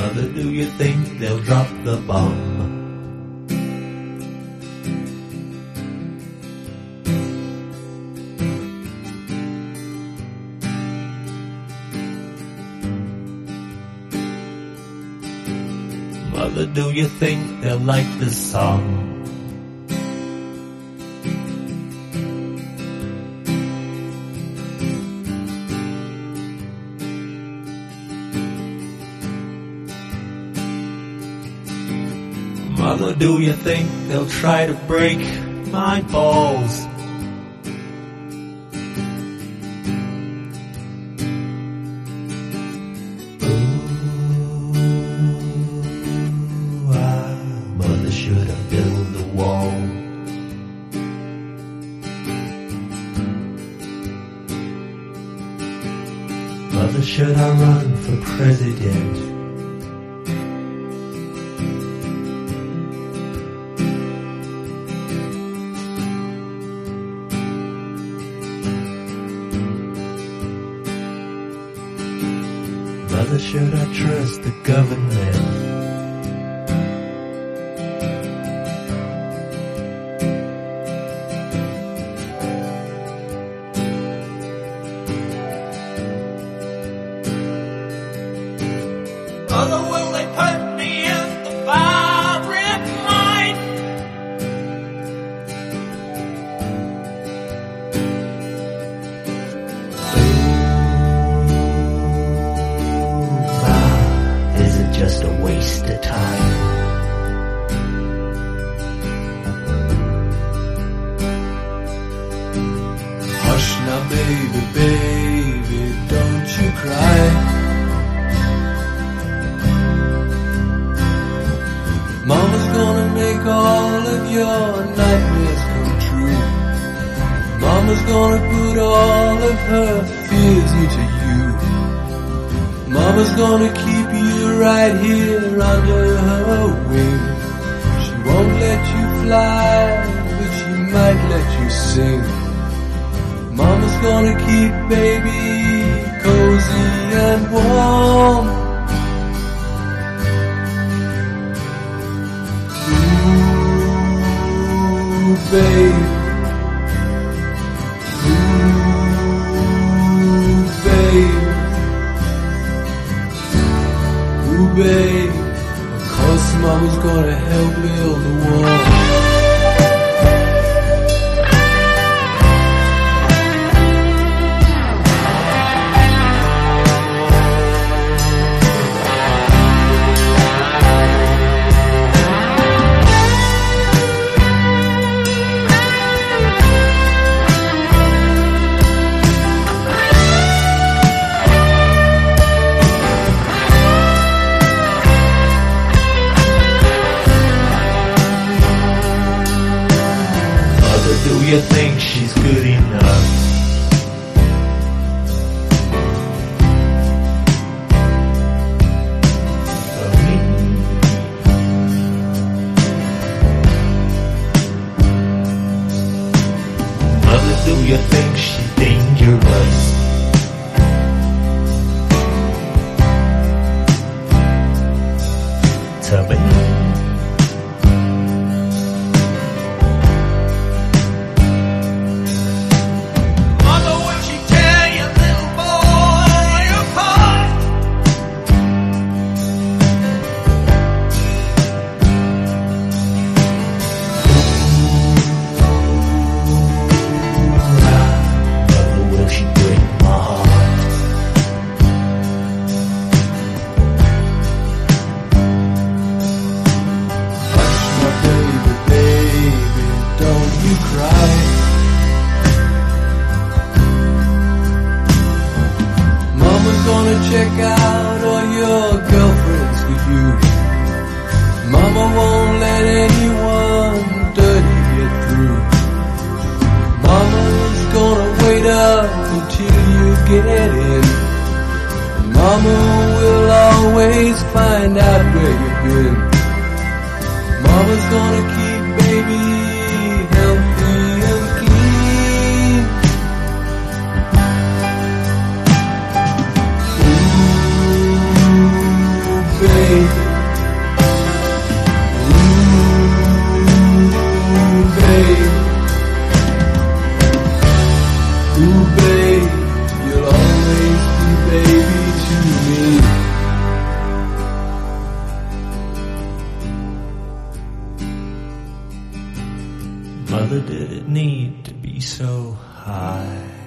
Mother, do you think they'll drop the bomb? Mother, do you think they'll like this song? Mother, do you think they'll try to break my balls? Mother should have built the wall. Mother, should I run for president? Mother, should I trust the government? Mother, will they put me in the firing line? Is it just a waste of time? Hush now, baby, baby, don't you cry. Mama's gonna make all of your nightmares come true. Mama's gonna put all of her fears into you. Mama's gonna keep you right here under her wing. She won't let you fly, but she might let you sing. Mama's gonna keep baby cozy and warm. Ooh, babe. Ooh, babe. Ooh, babe. Of course Mama's gonna help build the wall. Do you think she's good enough? For me? Mother, do you think she's dangerous? To me? Check out all your girlfriends with you. Mama won't let anyone dirty get through. Mama's gonna wait up until you get in. Mama will always find out where you've been. Mama's gonna keep baby healthy and clean. Ooh, baby. babe. Ooh, babe, you'll always be baby to me. Mother, did it need to be so high?